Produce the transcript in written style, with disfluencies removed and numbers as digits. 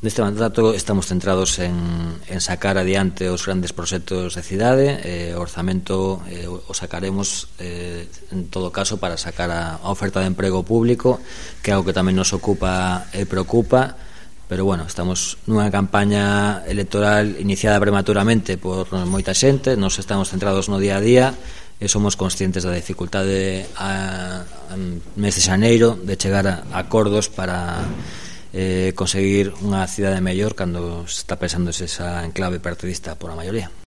Neste mandato estamos centrados en sacar adiante os grandes proxectos de cidade. O orzamento o sacaremos en todo caso para sacar a oferta de emprego público, que é algo que tamén nos ocupa e preocupa, pero bueno, estamos nunha campaña electoral iniciada prematuramente por moita xente. Nos estamos centrados no día a día e somos conscientes da dificultade en mes de xaneiro de chegar a acordos para conseguir unha cidade mellor cando se está pensando esa enclave partidista por a maioría.